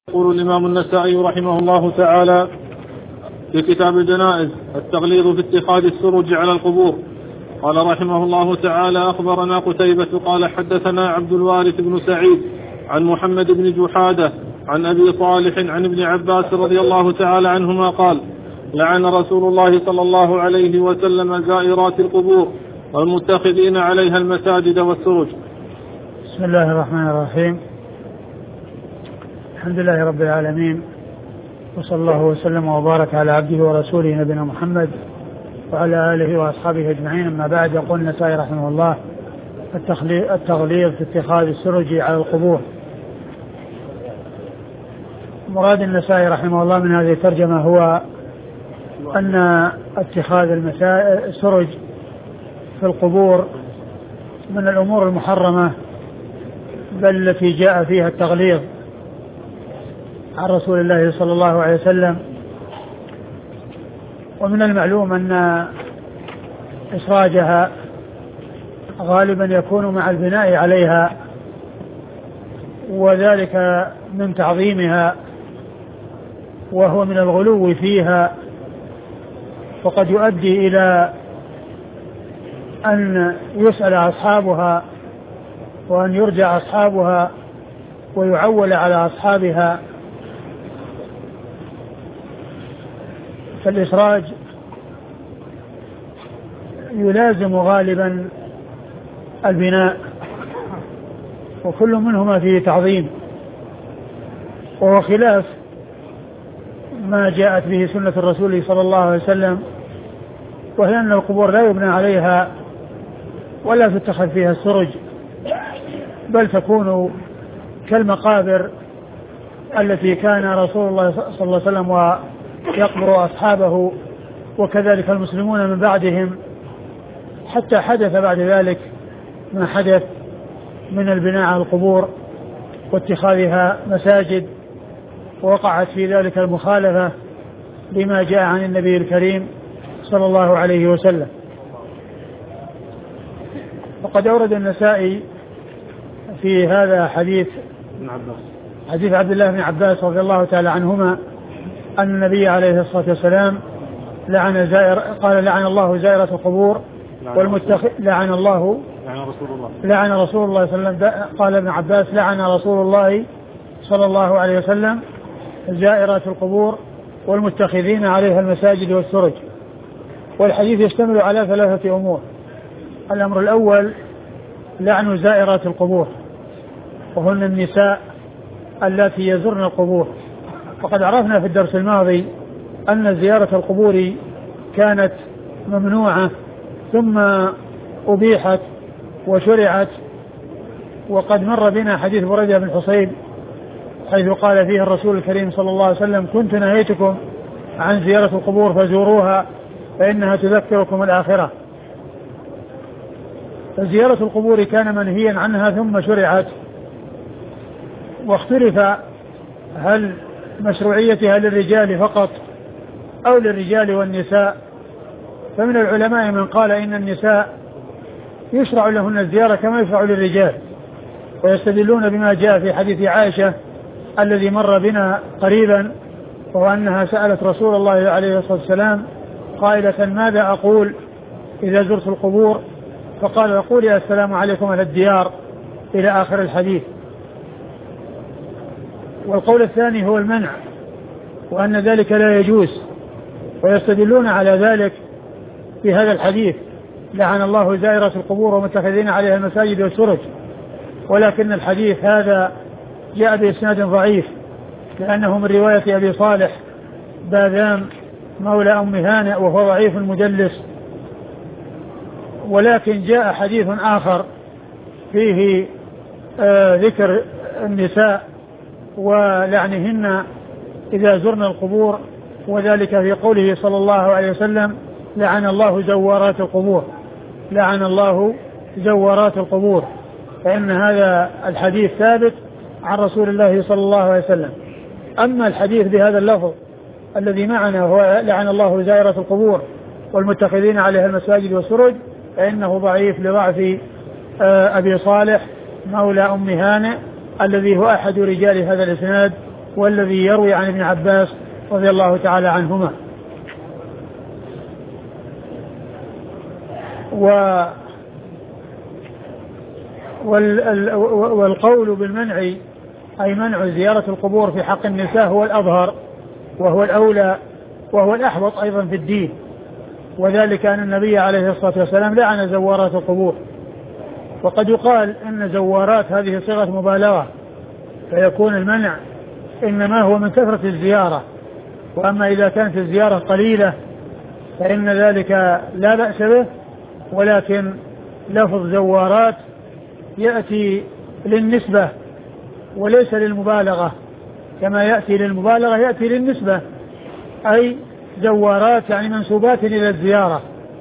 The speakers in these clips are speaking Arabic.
يقول الإمام النسائي رحمه الله تعالى في كتاب الجنائز: التغليظ في اتخاذ السرج على القبور. قال رحمه الله تعالى: أخبرنا قتيبة قال حدثنا عبد الوارث بن سعيد عن محمد بن جحادة عن أبي صالح عن ابن عباس رضي الله تعالى عنهما قال: لعن رسول الله صلى الله عليه وسلم زائرات القبور والمتخذين عليها المساجد والسرج. بسم الله الرحمن الرحيم. الحمد لله رب العالمين، وصلى الله وسلم وبارك على عبده ورسوله نبينا محمد وعلى آله وأصحابه أجمعين. أما بعد، يقول النسائي رحمه الله: التغليظ في اتخاذ السرج على القبور. مراد النسائي رحمه الله من هذه الترجمة هو أن اتخاذ السرج في القبور من الأمور المحرمة، بل التي جاء فيها التغليظ عن رسول الله صلى الله عليه وسلم. ومن المعلوم أن إسراجها غالبا يكون مع البناء عليها، وذلك من تعظيمها، وهو من الغلو فيها، وقد يؤدي إلى أن يسأل أصحابها وأن يرجع أصحابها ويعول على أصحابها. فالإسراج يلازم غالبا البناء، وكل منهما فيه تعظيم، وهو خلاف ما جاءت به سنة الرسول صلى الله عليه وسلم، وهي أن القبور لا يبنى عليها ولا تتخذ فيها السرج، بل تكون كالمقابر التي كان رسول الله صلى الله عليه وسلم ويقبر أصحابه، وكذلك المسلمون من بعدهم، حتى حدث بعد ذلك ما حدث من البناء على القبور واتخاذها مساجد، ووقعت في ذلك المخالفة لما جاء عن النبي الكريم صلى الله عليه وسلم. وقد أورد النسائي في هذا حديث عبد الله بن عباس رضي الله تعالى عنهما أن النبي عليه الصلاة والسلام لعن الله زائرة القبور لعن رسول الله صلى الله عليه وسلم. قال ابن عباس: لعن رسول الله صلى الله عليه وسلم زائرات القبور والمتخذين عليها المساجد والسرج. والحديث يشتمل على ثلاثة أمور. الأمر الأول لعن زائرات القبور، وهن النساء التي يزرن القبور. وقد عرفنا في الدرس الماضي أن زيارة القبور كانت ممنوعة ثم أبيحت وشرعت. وقد مر بنا حديث بريدة بن حصيب حيث قال فيه الرسول الكريم صلى الله عليه وسلم: كنت نهيتكم عن زيارة القبور فزوروها فإنها تذكركم الآخرة. فزيارة القبور كان منهيا عنها ثم شرعت. واختلف هل مشروعيتها للرجال فقط أو للرجال والنساء. فمن العلماء من قال إن النساء يشرع لهن الزيارة كما يشرع للرجال، ويستدلون بما جاء في حديث عائشة الذي مر بنا قريبا، وهو أنها سألت رسول الله عليه الصلاة والسلام قائلة: ماذا أقول إذا زرت القبور؟ فقال: قولي السلام عليكم أهل الديار، إلى آخر الحديث. والقول الثاني هو المنع، وأن ذلك لا يجوز، ويستدلون على ذلك في هذا الحديث: لعن الله زائرة القبور ومتخذين عليها المساجد والسرج. ولكن الحديث هذا جاء بإسناد ضعيف، لأنه من رواية أبي صالح باذام مولى أم هانئ، وهو ضعيف مدلس. ولكن جاء حديث آخر فيه ذكر النساء ولعنهن إذا زرن القبور، وذلك في قوله صلى الله عليه وسلم: لعن الله زوارات القبور، لعن الله زوارات القبور. فإن هذا الحديث ثابت عن رسول الله صلى الله عليه وسلم. أما الحديث بهذا اللفظ الذي معنا هو لعن الله زائرة القبور والمتخذين عليها المساجد والسرج، فإنه ضعيف لضعف أبي صالح مولى أم هانئ الذي هو أحد رجال هذا الإسناد والذي يروي عن ابن عباس رضي الله تعالى عنهما. والقول بالمنع أي منع زيارة القبور في حق النساء هو الأظهر وهو الأولى وهو الأحوط أيضا في الدين، وذلك أن النبي عليه الصلاة والسلام لعن زوارات القبور. وقد يقال أن زوارات هذه صيغة مبالغة، فيكون المنع إنما هو من كثرة الزيارة، وأما إذا كانت الزيارة قليلة فإن ذلك لا بأس به، ولكن لفظ زوارات يأتي للنسبة وليس للمبالغة، كما يأتي للمبالغة يأتي للنسبة، أي زوارات يعني منسوبات إلى الزيارة،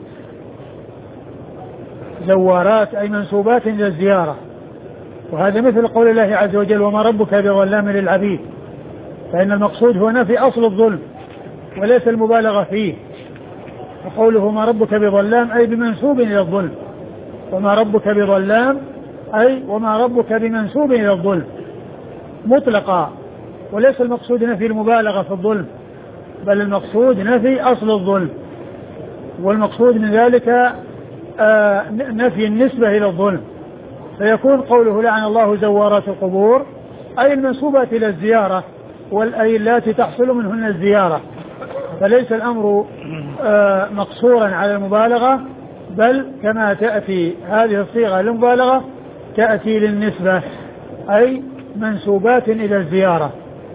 زوارات أي منسوبات إلى الزيارة. وهذا مثل قول الله عز وجل وما ربك بظلام للعبيد، فإن المقصود هو نفي أصل الظلم وليس المبالغة فيه. وقوله ما ربك بظلام أي بمنسوب إلى الظلم، وما ربك بظلام أي وما ربك بمنسوب إلى الظلم مطلقا، وليس المقصود نفي المبالغة في الظلم، بل المقصود نفي أصل الظلم، والمقصود من ذلك نفي النسبة إلى الظلم. فيكون قوله لعن الله زوارات القبور أي المنسوبات إلى الزيارة، والأي التي تحصل منهن الزيارة، فليس الأمر مقصورا على المبالغة، بل كما تأتي هذه الصيغة للمبالغة تأتي للنسبة، أي منسوبات إلى الزيارة.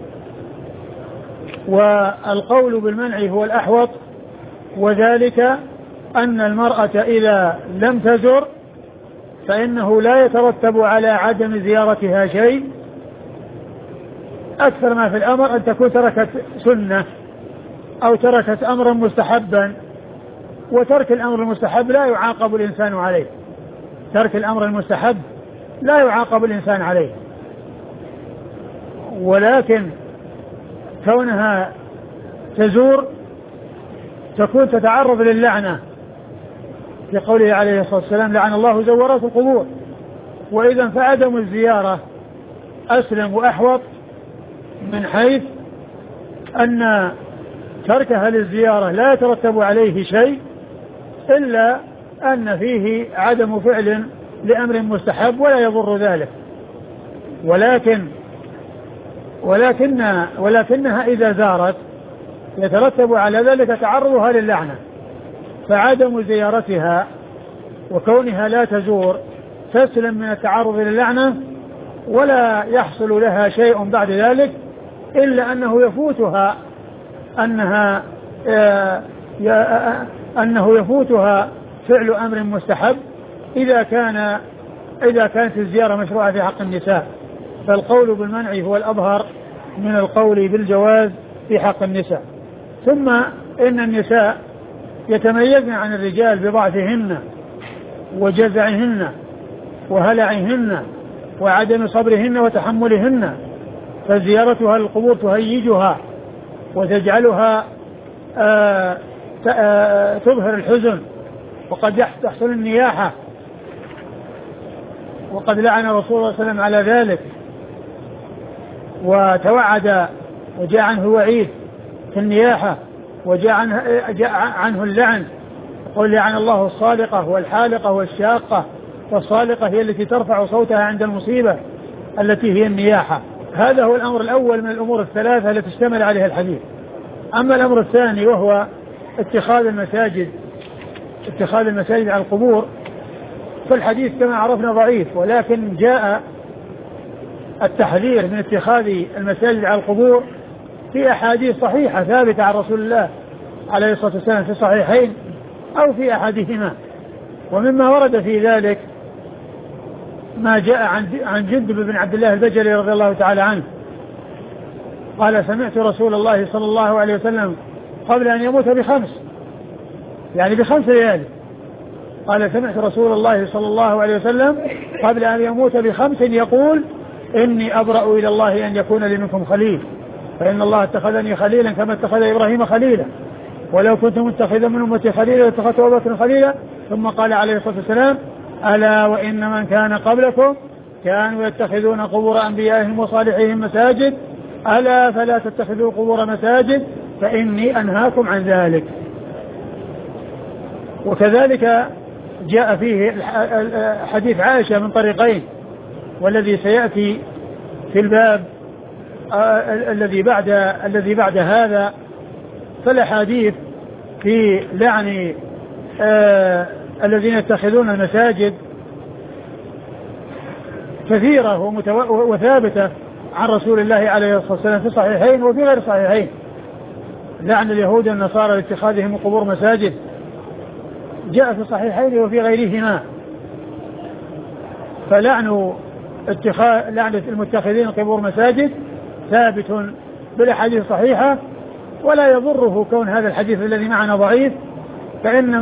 والقول بالمنع هو الأحوط، وذلك أن المرأة إذا لم تزر فإنه لا يترتب على عدم زيارتها شيء، أكثر ما في الأمر أن تكون تركت سنة أو تركت أمرا مستحبا، وترك الأمر المستحب لا يعاقب الإنسان عليه، ترك الأمر المستحب لا يعاقب الإنسان عليه، ولكن كونها تزور تكون تتعرض للعنة، لقوله عليه الصلاة والسلام لعن الله زوارات القبور. وإذا فعدم الزيارة أسلم وأحوط، من حيث أن تركها للزيارة لا يترتب عليه شيء إلا أن فيه عدم فعل لأمر مستحب ولا يضر ذلك، ولكنها إذا زارت يترتب على ذلك تعرضها للعنة، فعدم زيارتها وكونها لا تزور تسلم من التعرض للعنة، ولا يحصل لها شيء بعد ذلك إلا أنه يفوتها أنه يفوتها فعل أمر مستحب إذا كانت الزيارة مشروعة في حق النساء. فالقول بالمنع هو الأظهر من القول بالجواز في حق النساء. ثم إن النساء يتميزن عن الرجال بضعفهن وجزعهن وهلعهن وعدم صبرهن وتحملهن، فزيارتها للقبور تهيجها وتجعلها تظهر الحزن، وقد تحصل النياحة، وقد لعن رسول الله صلى الله عليه وسلم على ذلك وتوعد، وجاء عنه الوعيد في النياحة، وجاء عنه اللعن، قل لعن الله الصالقة والحالقة والشاقة، والصالقة هي التي ترفع صوتها عند المصيبة التي هي النياحة. هذا هو الأمر الأول من الأمور الثلاثة التي تشتمل عليها الحديث. أما الأمر الثاني وهو اتخاذ المساجد على القبور، فالحديث كما عرفنا ضعيف، ولكن جاء التحذير من اتخاذ المساجد على القبور في أحاديث صحيحة ثابتة عن رسول الله عليه الصلاة والسلام في الصحيحين أو في أحدهما. ومما ورد في ذلك ما جاء عن جندب بن عبد الله البجلي رضي الله تعالى عنه قال سمعت رسول الله صلى الله عليه وسلم قبل أن يموت بخمس ليالي، قال سمعت رسول الله صلى الله عليه وسلم قبل أن يموت بخمس يقول إني أبرأ إلى الله أن يكون لي منكم خليل، فإن الله اتخذني خليلا كما اتخذ إبراهيم خليلا، ولو كنت متخذا من أمتي خليلا لاتخذت أبا بكر خليلا. ثم قال عليه الصلاة والسلام ألا وإن من كان قبلكم كانوا يتخذون قبور أنبيائهم وصالحهم مساجد ألا فلا تتخذوا قبور مساجد فإني أنهاكم عن ذلك. وكذلك جاء فيه حديث عائشة من طريقين، والذي سيأتي في الباب الذي بعد هذا، فالأحاديث في لعن الذين يتخذون المساجد كثيرة وثابتة عن رسول الله عليه الصلاة والسلام في الصحيحين وفي غير الصحيحين. لعن اليهود والنصارى لاتخاذهم القبور مساجد جاء في الصحيحين وفي غيرهما. فلعن المتخذين القبور مساجد ثابت بالأحاديث الصحيحة، ولا يضره كون هذا الحديث الذي معنا ضعيف، فإن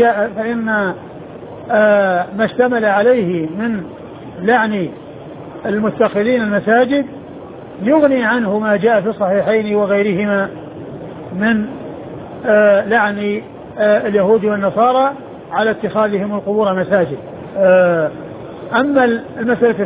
ما اشتمل عليه من لعن المتخذين المساجد يغني عنه ما جاء في الصحيحين وغيرهما من لعن اليهود والنصارى على اتخاذهم القبور مساجد. أما المسألة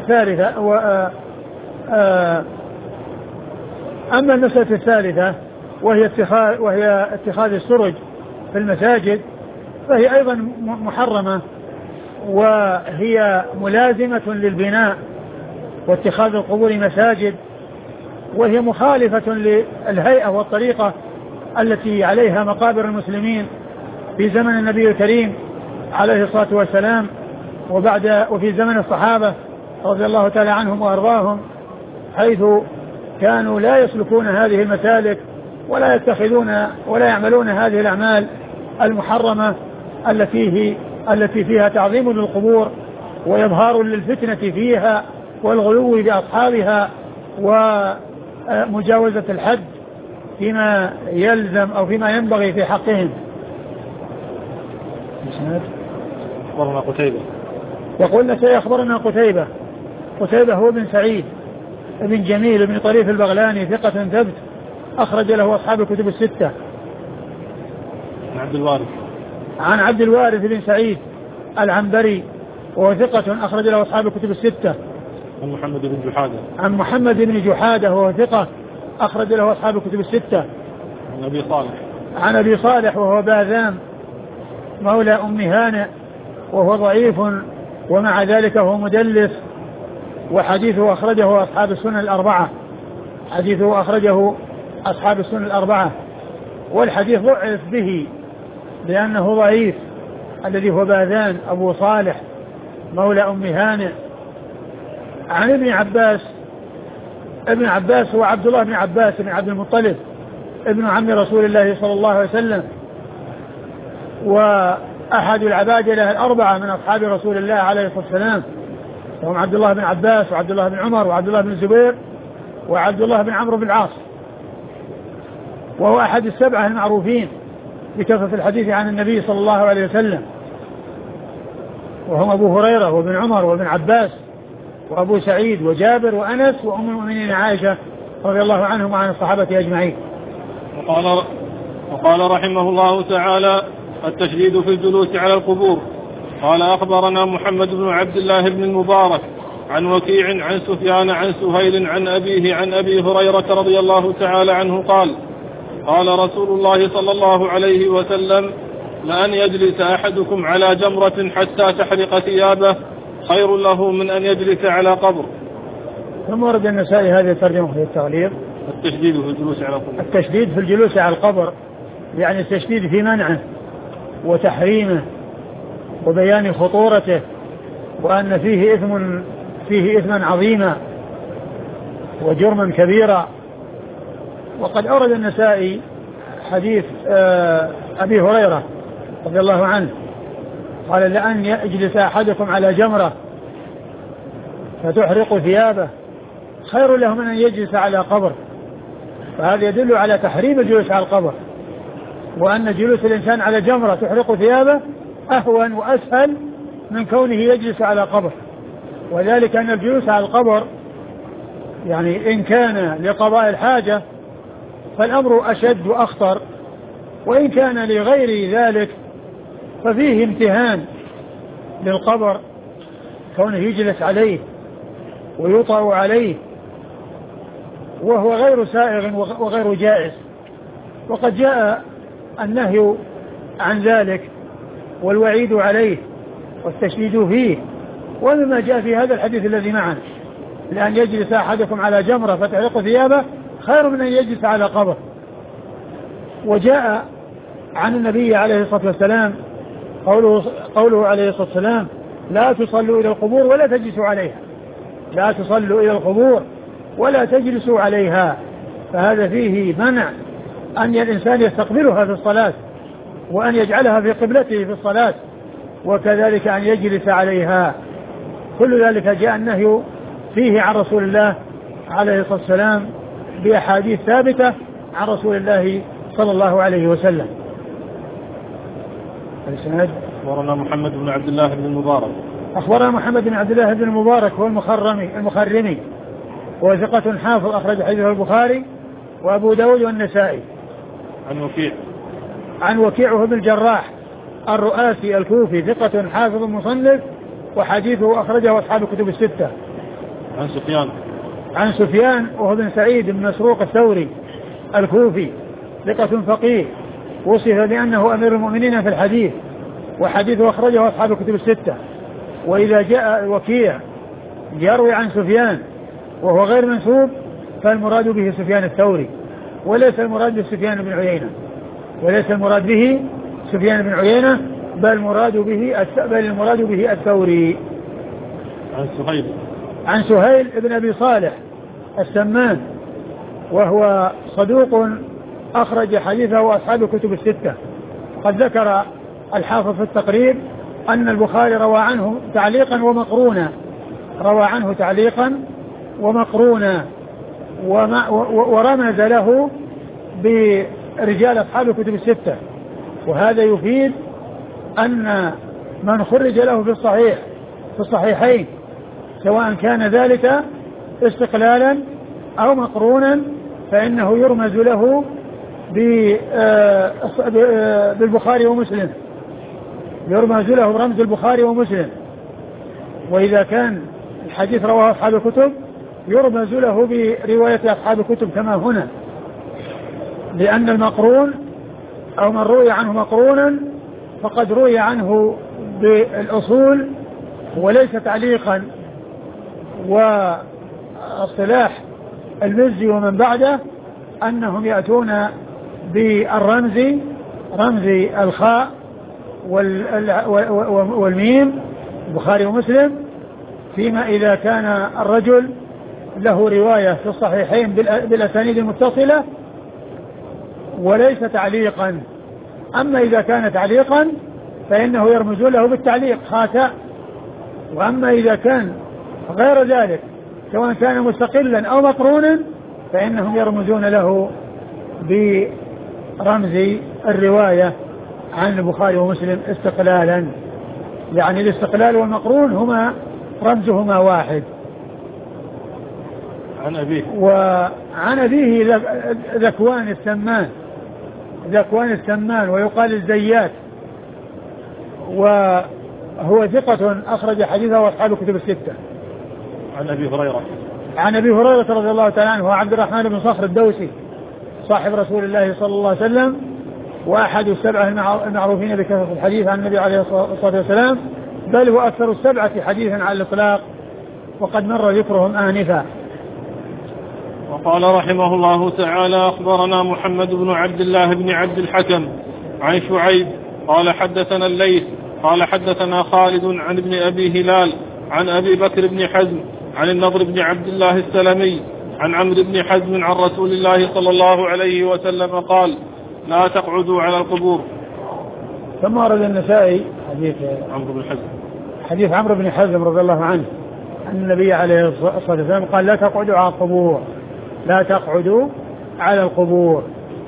الثالثة وهي اتخاذ السرج في المساجد، فهي أيضا محرمة، وهي ملازمة للبناء واتخاذ القبور مساجد، وهي مخالفة للهيئة والطريقة التي عليها مقابر المسلمين في زمن النبي الكريم عليه الصلاة والسلام وفي زمن الصحابة رضي الله تعالى عنهم وأرضاهم، حيث كانوا لا يسلكون هذه المسالك ولا يتخذون ولا يعملون هذه الأعمال المحرمة التي فيها تعظيم للقبور وإظهار للفتنة فيها والغلو بأصحابها ومجاوزة الحد فيما يلزم أو فيما ينبغي في حقهم. أخبرنا قتيبة. وقلنا سيخبرنا قتيبة هو بن سعيد ابن جميل بن طريف البغلاني ثقة ثبت أخرج له أصحاب الكتب الستة. عن عبد الوارث بن سعيد العنبري وهو ثقة أخرج له أصحاب الكتب الستة. عن محمد بن جحادة وهو ثقة أخرج له أصحاب الكتب الستة. عن أبي صالح وهو باذام مولى أم هانئ وهو ضعيف ومع ذلك هو مدلس، وحديثه أخرجه أصحاب السنن الأربعة، والحديث ضعف به لأنه ضعيف، الذي هو باذان أبو صالح مولى أم هانئ. عن ابن عباس هو عبد الله بن عباس بن عبد المطلب ابن عم رسول الله صلى الله عليه وسلم، وأحد العبادلة الأربعة من أصحاب رسول الله عليه الصلاة والسلام، وهم عبد الله بن عباس وعبد الله بن عمر وعبد الله بن الزبير وعبد الله بن عمرو بن العاص، وهو أحد السبعة المعروفين بكثرة الحديث عن النبي صلى الله عليه وسلم، وهم أبو هريرة وابن عمر وابن عباس وأبو سعيد وجابر وأنس وأم المؤمنين عائشة رضي الله عنهم وعن الصحابة أجمعين. وقال رحمه الله تعالى: التشديد في الجلوس على القبور. قال: أخبرنا محمد بن عبد الله بن المبارك عن وكيع عن سفيان عن سهيل عن أبيه عن أبي هريرة رضي الله تعالى عنه قال: قال رسول الله صلى الله عليه وسلم: لأن يجلس أحدكم على جمرة حتى تحرق ثيابه خير له من أن يجلس على قبر. ثم ورد النسائي هذه الترجمة في التغليظ: التشديد في الجلوس على القبر. التشديد في الجلوس على القبر يعني التشديد في منعه وتحريمه وبيان خطورته، وأن فيه إثما عظيما وجرما كبيرا. وقد أورد النسائي حديث أبي هريرة رضي الله عنه قال: لأن يجلس أحدكم على جمرة فتحرق ثيابه خير له من أن يجلس على قبر. فهذا يدل على تحريم الجلوس على القبر، وأن جلوس الإنسان على جمرة تحرق ثيابه أهون وأسهل من كونه يجلس على قبر. وذلك أن الجلوس على القبر يعني إن كان لقضاء الحاجة فالأمر أشد وأخطر، وإن كان لغير ذلك ففيه امتهان للقبر كونه يجلس عليه ويطأ عليه، وهو غير سائغ وغير جائز. وقد جاء النهي عن ذلك والوعيد عليه والتشديد فيه، ومما جاء في هذا الحديث الذي معنا لأن يجلس أحدكم على جمرة فتحرق ثيابه خير من أن يجلس على قبر. وجاء عن النبي عليه الصلاة والسلام قوله عليه الصلاة والسلام: لا تصلوا إلى القبور ولا تجلسوا عليها، لا تصلوا إلى القبور ولا تجلسوا عليها. فهذا فيه منع أن الإنسان يستقبلها في الصلاة وأن يجعلها في قبلته في الصلاة، وكذلك أن يجلس عليها. كل ذلك جاء النهي فيه عن رسول الله عليه الصلاة والسلام بأحاديث ثابتة عن رسول الله صلى الله عليه وسلم. الإسناد: أخبرنا محمد بن عبد الله بن المبارك. أخبرنا محمد بن عبد الله بن المبارك هو المخرمي وهو ثقة حافظ أخرج حديثه البخاري وأبو داود والنسائي. عن وكيع بن الجراح الرؤاسي الكوفي ثقة حافظ مصنف وحديثه أخرجه أصحاب الكتب الستة. عن سفيان وهو بن سعيد بن مسروق الثوري الكوفي ثقة فقيه وصف بأنه أمير المؤمنين في الحديث وحديثه أخرجه أصحاب الكتب الستة. وإذا جاء وكيع يروي عن سفيان وهو غير منسوب فالمراد به سفيان الثوري وليس المراد به سفيان بن عيينة بل المراد به الثوري. عن سهيل بن أبي صالح السمان وهو صدوق أخرج حديثه أصحاب الكتب الستة. قد ذكر الحافظ في التقريب أن البخاري روى عنه تعليقا ومقرونا ورمز له برجال أصحاب الكتب الستة. وهذا يفيد أن من خرج له في الصحيحين سواء كان ذلك استقلالا أو مقرونا فإنه يرمز له بالبخاري ومسلم، يرمز له برمز البخاري ومسلم. وإذا كان الحديث رواه أصحاب الكتب يرمز له برواية أصحاب الكتب كما هنا، لأن المقرون أو من روي عنه مقرونا فقد روي عنه بالأصول وليس تعليقا. واصطلاح المزي ومن بعده أنهم يأتون بالرمز رمز الخاء والميم البخاري ومسلم فيما إذا كان الرجل له رواية في الصحيحين بالأسانيد المتصلة وليس تعليقا. أما إذا كان تعليقا فإنه يرمز له بالتعليق خاتا. وأما إذا كان غير ذلك سواء كان مستقلا أو مقرونا فإنهم يرمزون له برمز الرواية عن البخاري ومسلم استقلالا. يعني الاستقلال والمقرون هما رمزهما واحد. وعن أبيه ذكوان السمان ويقال الزيات وهو ثقة أخرج حديثه أصحاب الكتب الستة. عن أبي هريرة رضي الله تعالى عنه وعبد الرحمن بن صخر الدوسي صاحب رسول الله صلى الله عليه وسلم وأحد السبعة المعروفين بكثرة الحديث عن النبي عليه الصلاة والسلام، بل هو أكثر السبعة حديثا على الإطلاق وقد مر ذكرهم آنفا. وقال رحمه الله تعالى: أخبرنا محمد بن عبد الله بن عبد الحكم عن شعيب قال حدثنا الليث قال حدثنا خالد عن ابن أبي هلال عن أبي بكر بن حزم عن النضر بن عبد الله السلمي عن عمرو بن حزم عن رسول الله صلى الله عليه وسلم قال: لا تقعدوا على القبور. ثم ورد النسائي حديث عمرو بن حزم رضي الله عنه أن النبي عليه الصلاة والسلام قال: لا تقعدوا على القبور، لا تقعدوا على القبور.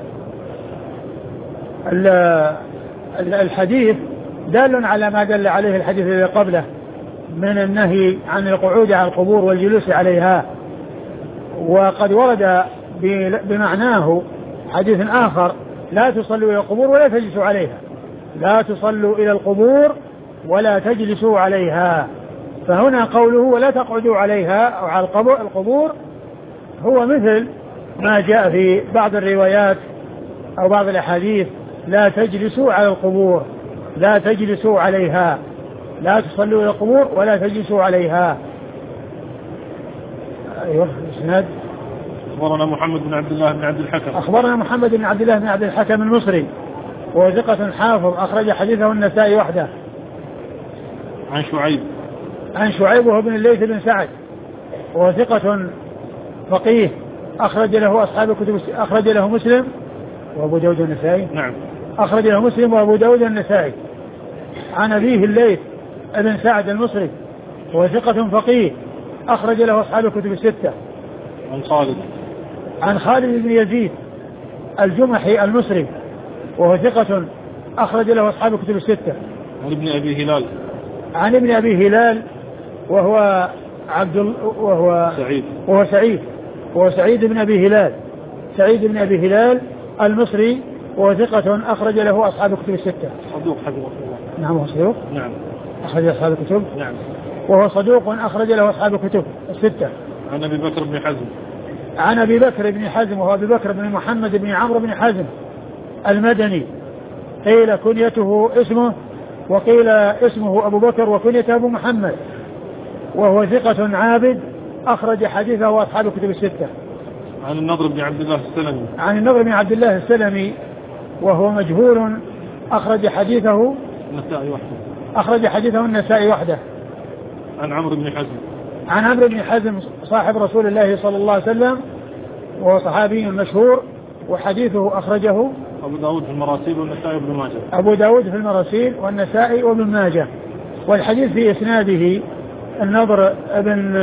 الحديث دال على ما دل عليه الحديث الذي قبله من النهي عن القعود على القبور والجلوس عليها. وقد ورد بمعناه حديث آخر: لا تصلوا إلى القبور ولا تجلسوا عليها، لا تصلوا إلى القبور ولا تجلسوا عليها. فهنا قوله ولا تقعدوا عليها أو على القبور هو مثل ما جاء في بعض الروايات أو بعض الأحاديث: لا تجلسوا على القبور، لا تجلسوا عليها، لا تصلوا إلى القبور ولا تجلسوا عليها. أيوه الإسناد. أخبرنا محمد بن عبد الله بن عبد الحكم. أخبرنا محمد بن عبد الله بن عبد الحكم المصري وهو ثقة حافظ أخرج حديثه النسائي وحده. عن شعيب وهو بن الليث بن سعد وهو ثقة فقيه أخرج له أصحاب الكتب، أخرج له مسلم وأبو داود النسائي. نعم. أخرج له مسلم وأبو داود النسائي. عن أبيه الليث بن سعد المصري وهو ثقة فقيه أخرج له أصحاب الكتب الستة. عن خالد بن يزيد الجمحي المصري وهو ثقة أخرج له أصحاب الكتب الستة. عن ابن أبي هلال وهو سعيد بن أبي هلال، سعيد بن أبي هلال المصري وهو ثقة أخرج له أصحاب الكتب الستة. صدوق حفظه الله. نعم هو صدوق. نعم. أخرج أصحاب الكتب. نعم. وهو صدوق أخرج له أصحاب الكتب الستة. عن أبي بكر بن حزم. عن أبي بكر بن حزم وهو أبي بكر بن محمد بن عمرو بن حزم المدني، قيل كنيته اسمه وقيل اسمه أبو بكر وكنيته أبو محمد، وهو ثقة عابد أخرج حديثه أصحاب الكتب الستة. عن النضر بن عبد الله السلمي. عن النضر بن عبد الله السلمي وهو مجهول أخرج حديثه النسائي وحده. عن عمرو بن حزم. عن عمرو بن حزم صاحب رسول الله صلى الله عليه وسلم وهو صحابي مشهور وحديثه أخرجه أبو داود في المراسيل والنسائي وابن ماجه. أبو داود في المراسيل والنسائي وابن ماجه. والحديث في إسناده النضر بن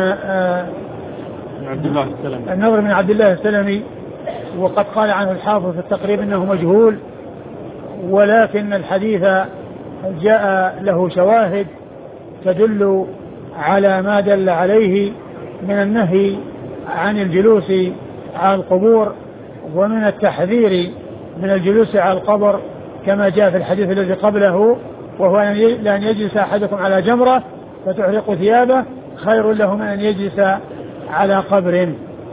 عبد الله السلمي، وقد قال عنه الحافظ في التقريب انه مجهول، ولكن الحديث جاء له شواهد تدل على ما دل عليه من النهي عن الجلوس على القبور ومن التحذير من الجلوس على القبر، كما جاء في الحديث الذي قبله وهو لأن يجلس أحدكم على جمرة فتحرق ثيابه خير له من أن يجلس على قبر.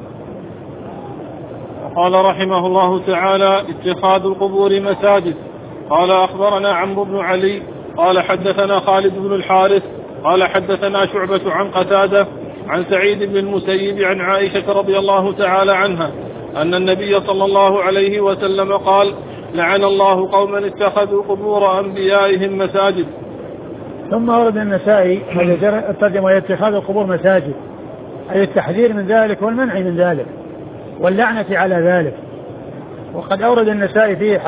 قال رحمه الله تعالى: اتخاذ القبور مساجد. قال أخبرنا عمرو بن علي قال حدثنا خالد بن الحارث قال حدثنا شعبة عن قتادة عن سعيد بن المسيب عن عائشة رضي الله تعالى عنها أن النبي صلى الله عليه وسلم قال: لعن الله قوما اتخذوا قبور أنبيائهم مساجد. ثم ورد النسائي الترجمة: اتخاذ القبور مساجد، أي التحذير من ذلك والمنع من ذلك واللعنة على ذلك. وقد أورد النسائي في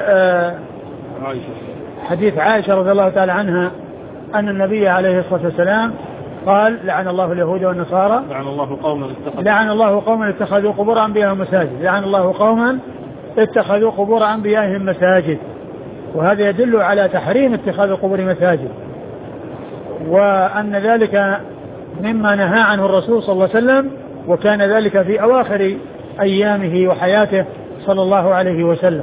حديث عائشة رضي الله تعالى عنها أن النبي عليه الصلاة والسلام قال: لعن الله اليهود والنصارى، لعن الله قوما اتخذوا قبور أنبيائهم مساجد، لعن الله قوما اتخذوا قبور أنبيائهم مساجد. وهذا يدل على تحريم اتخاذ القبور مساجد، وأن ذلك مما نهى عنه الرسول صلى الله عليه وسلم، وكان ذلك في أواخر أيامه وحياته صلى الله عليه وسلم.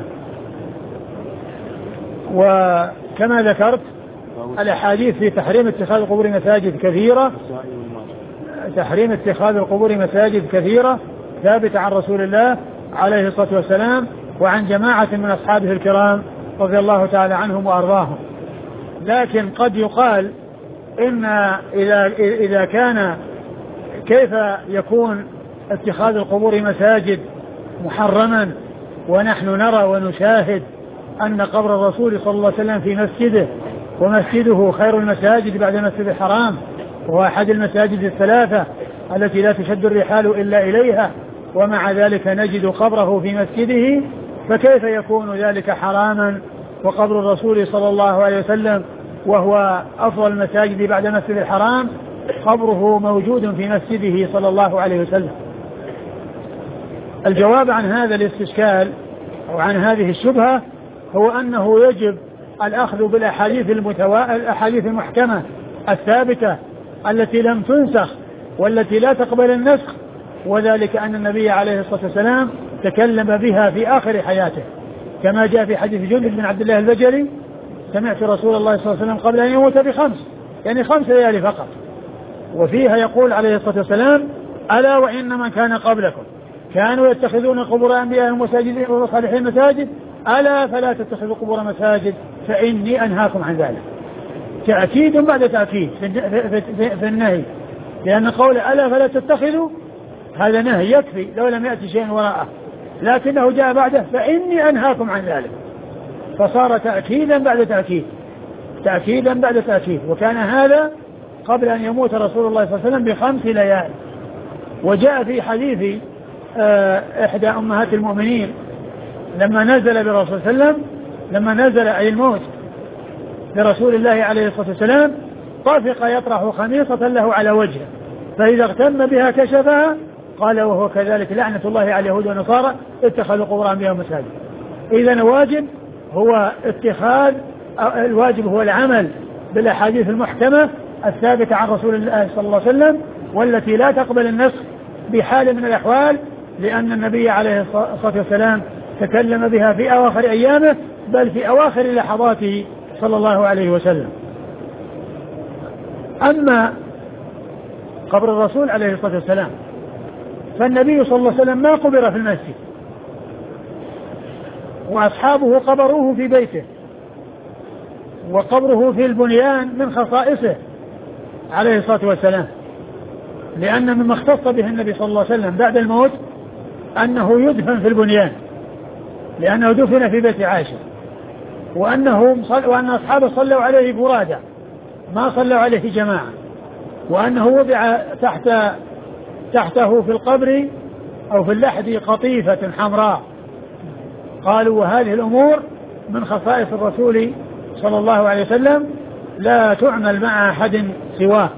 وكما ذكرت الأحاديث في تحريم اتخاذ القبور مساجد كثيرة، تحريم اتخاذ القبور مساجد كثيرة ثابتة عن رسول الله عليه الصلاة والسلام وعن جماعة من أصحابه الكرام رضي الله تعالى عنهم وأرضاهم. لكن قد يقال إن إذا كان كيف يكون اتخاذ القبور مساجد محرما ونحن نرى ونشاهد أن قبر الرسول صلى الله عليه وسلم في مسجده، ومسجده خير المساجد بعد المسجد الحرام، وهو أحد المساجد الثلاثة التي لا تشد الرحال إلا إليها، ومع ذلك نجد قبره في مسجده، فكيف يكون ذلك حراما وقبر الرسول صلى الله عليه وسلم وهو أفضل المساجد بعد المسجد الحرام قبره موجود في مسجده صلى الله عليه وسلم؟ الجواب عن هذا الاستشكال أو عن هذه الشبهة هو أنه يجب الأخذ بالأحاديث الأحاديث المحكمة الثابتة التي لم تنسخ والتي لا تقبل النسخ، وذلك أن النبي عليه الصلاة والسلام تكلم بها في آخر حياته، كما جاء في حديث جندب بن عبد الله البجلي: سمعت رسول الله صلى الله عليه وسلم قبل أن يموت بخمس، يعني 5 ليالي فقط، وفيها يقول عليه الصلاة والسلام: ألا وإن من كان قبلكم كانوا يتخذون قبور أنبيائهم وساجدين وصالحين مساجد ألا فلا تتخذوا قبور مساجد فإني أنهاكم عن ذلك. تأكيد بعد تأكيد في النهي، لأن قول ألا فلا تتخذوا هذا نهي يكفي لو لم يأتي شيء وراءه، لكنه جاء بعده فإني أنهاكم عن ذلك، فصار تأكيدا بعد تأكيد، تأكيدا بعد تأكيد. وكان هذا قبل أن يموت رسول الله صلى الله عليه وسلم ب5 ليال. وجاء في حديث إحدى أمهات المؤمنين لما نزل برسول صلى الله عليه وسلم، لما نزل أي الموت برسول الله عليه الصلاة والسلام، طافق يطرح خميصة له على وجهه، فإذا اغتم بها كشفها، قال وهو كذلك لعنة الله على اليهود والنصارى اتخذوا قبور أنبيائهم مساجد. إذا الواجب هو اتخاذ، الواجب هو العمل بالأحاديث المحكمة الثابتة عن رسول الله صلى الله عليه وسلم، والتي لا تقبل النسخ بحال من الأحوال، لأن النبي عليه الصلاة والسلام تكلم بها في أواخر أيامه، بل في أواخر لحظاته صلى الله عليه وسلم. أما قبر الرسول عليه الصلاة والسلام فالنبي صلى الله عليه وسلم ما قبر في المسجد، وأصحابه قبروه في بيته، وقبره في البنيان من خصائصه عليه الصلاة والسلام، لأن مما اختص به النبي صلى الله عليه وسلم بعد الموت أنه يدفن في البنيان، لأنه دفن في بيت عائشة، وأن أصحابه صلوا عليه فرادى ما صلوا عليه جماعة، وأنه وضع تحته في القبر أو في اللحد قطيفة حمراء. قالوا وهذه الأمور من خصائص الرسول صلى الله عليه وسلم لا تعمل مع أحد سواه.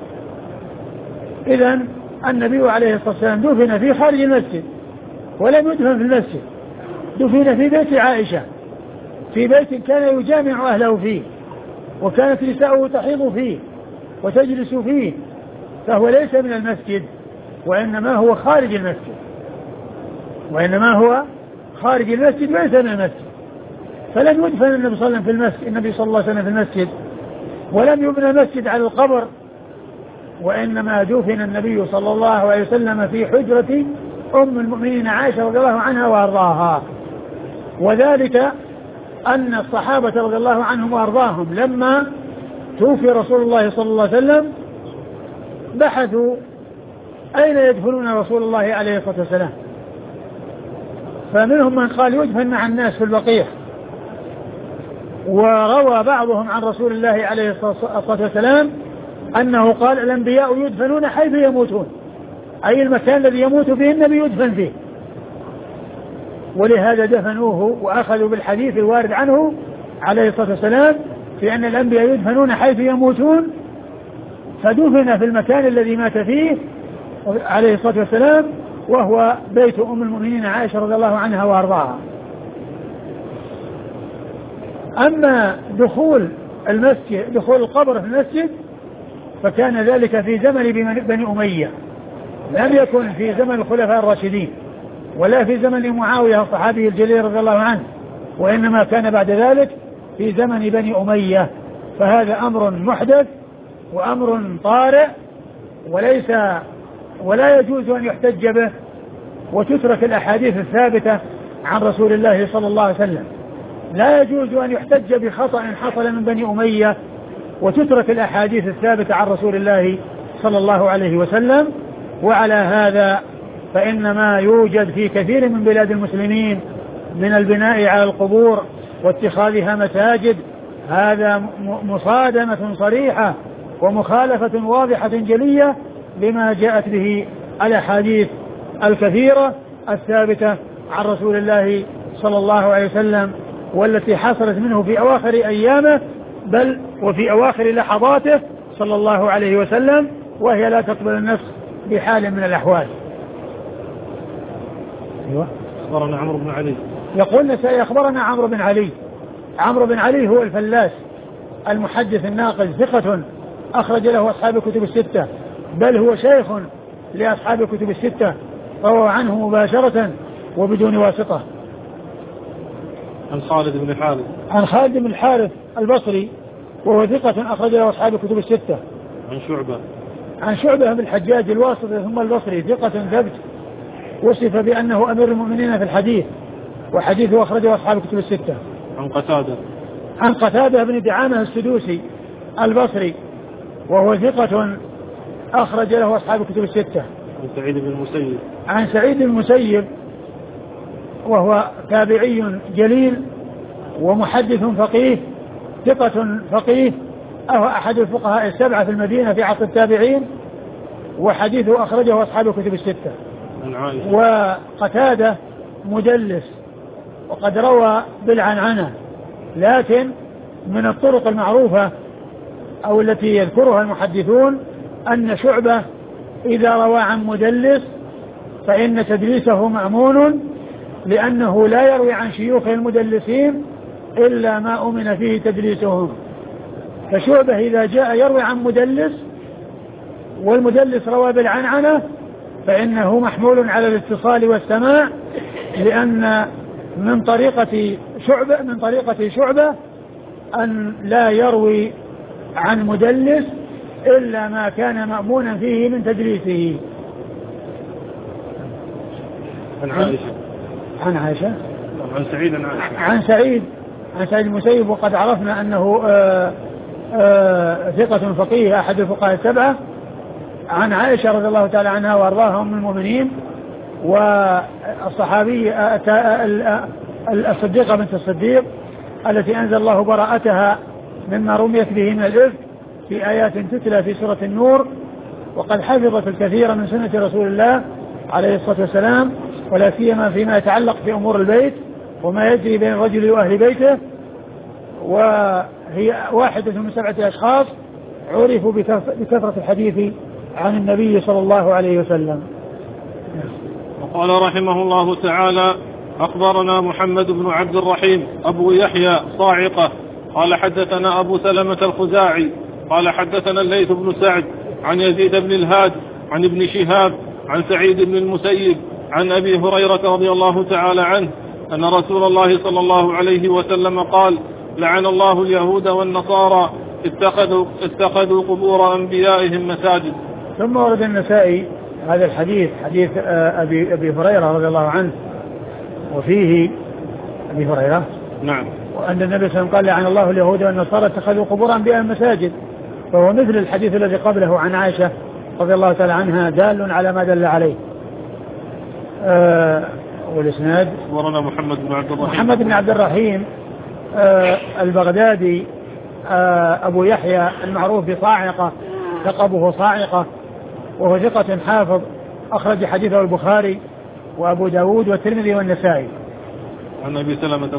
إذن النبي عليه الصلاة والسلام دفن في خارج المسجد ولم يدفن في المسجد، دفن في بيت عائشة، في بيت كان يجامع أهله فيه، وكانت نساؤه تحيض فيه وتجلس فيه، فهو ليس من المسجد، وإنما هو خارج المسجد، وإنما هو خارج المسجد وليس من المسجد. فلم يدفن النبي صلى الله عليه وسلم في المسجد، ولم يبنى المسجد على القبر، وإنما دفن النبي صلى الله عليه وسلم في حجرة أم المؤمنين عائشة رضي الله عنها وأرضاها. وذلك أن الصحابة رضي الله عنهم وأرضاهم لما توفي رسول الله صلى الله عليه وسلم بحثوا أين يدفنون رسول الله عليه الصلاة والسلام، فمنهم من قال يدفن مع الناس في البقيع، وروى بعضهم عن رسول الله عليه الصلاة والسلام أنه قال الأنبياء يدفنون حيث يموتون، أي المكان الذي يموت فيه النبي يدفن فيه، ولهذا دفنوه وأخذوا بالحديث الوارد عنه عليه الصلاة والسلام في أن الأنبياء يدفنون حيث يموتون، فدفن في المكان الذي مات فيه عليه الصلاة والسلام، وهو بيت أم المؤمنين عائشة رضي الله عنها وأرضاها. أما دخول القبر في المسجد فكان ذلك في زمن بني أمية، لم يكن في زمن الخلفاء الراشدين ولا في زمن معاوية الصحابي الجليل رضي الله عنه، وإنما كان بعد ذلك في زمن بني أمية. فهذا أمر محدث وأمر طارئ ولا يجوز أن يحتج به، وتترك الأحاديث الثابتة عن رسول الله صلى الله عليه وسلم. لا يجوز أن يحتج بخطأ حصل من بني أمية وتترك الأحاديث الثابتة عن رسول الله صلى الله عليه وسلم. وعلى هذا فإن ما يوجد في كثير من بلاد المسلمين من البناء على القبور واتخاذها مساجد هذا مصادمة صريحة ومخالفة واضحة جلية لما جاءت به الأحاديث الكثيرة الثابتة عن رسول الله صلى الله عليه وسلم، والتي حصلت منه في أواخر أيامه بل وفي أواخر لحظاته صلى الله عليه وسلم، وهي لا تقبل النسخ بحال من الأحوال. أخبرنا عمرو بن علي، يقول نسائي أخبرنا عمرو بن علي. عمرو بن علي هو الفلاس المحدث الناقل ثقة أخرج له أصحاب الكتب الستة، بل هو شيخ لأصحاب الكتب الستة، روى عنه مباشرة وبدون واسطة. عن خالد بن الحارث، عن خالد بن الحارث البصري وهو ثقة أخرج له أصحاب الكتب الستة. عن شعبة، عن شعبة بن الحجاج الواسطي ثم البصري ثقة ثبت وصف بأنه أمير المؤمنين في الحديث، وحديثه أخرجه أصحاب الكتب الستة. عن قتادة بن دعامة السدوسي البصري وهو ثقة أخرج له أصحاب الكتب الستة. عن سعيد بن المسيب وهو تابعي جليل ومحدث فقيه ثقة فقيه، أو أحد الفقهاء السبعة في المدينة في عصر التابعين، وحديثه أخرجه أصحاب الكتب الستة. وقتادة مدلس وقد روى بالعنعنة، لكن من الطرق المعروفة أو التي يذكرها المحدثون أن شعبة إذا روى عن مدلس فإن تدليسه مأمون، لأنه لا يروي عن شيوخ المدلسين إلا ما أمن فيه تدليسهم. فشعبة إذا جاء يروي عن مدلس والمدلس روى بالعنعنة فإنه محمول على الاتصال والسماع، لأن من طريقة شعبة أن لا يروي عن مدلس إلا ما كان مأمونا فيه من تدليسه. عن عائشة عن سعيد المسيب، وقد عرفنا أنه ثقة فقيه أحد الفقهاء السبعة. عن عائشة رضي الله تعالى عنها وأرضاها أم المؤمنين، والصحابي الصديقة بنت الصديق التي أنزل الله براءتها مما رميت به من الإفك في آيات تتلى في سورة النور، وقد حفظت الكثير من سنة رسول الله عليه الصلاة والسلام، ولا سيما فيما يتعلق بأمور البيت وما يجري بين الرجل وأهل بيته. وهي واحدة من 7 أشخاص عرفوا بكثرة الحديث عن النبي صلى الله عليه وسلم. وقال رحمه الله تعالى: أخبرنا محمد بن عبد الرحيم أبو يحيى صاعقة قال حدثنا أبو سلمة الخزاعي قال حدثنا الليث بن سعد عن يزيد بن الهاد عن ابن شهاب عن سعيد بن المسيب عن أبي هريرة رضي الله تعالى عنه أن رسول الله صلى الله عليه وسلم قال: لعن الله اليهود والنصارى اتخذوا قبور أنبيائهم مساجد. ثم ورد النسائي هذا الحديث، حديث أبي هريرة رضي الله عنه، وفيه أبي هريرة نعم، وأن النبي صلى الله عليه وسلم قال: لعن الله اليهود والنصارى اتخذوا قبور أنبيائهم مساجد، فهو مثل الحديث الذي قبله عن عائشة رضي الله تعالى عنها، دال على ما دل عليه. والإسناد ورنا محمد بن عبد الرحيم البغدادي أبو يحيى المعروف بصاعقة، لقبه صاعقة، وهو ثقة حافظ أخرج حديثه البخاري وأبو داود والترمذي والنسائي. عن أبي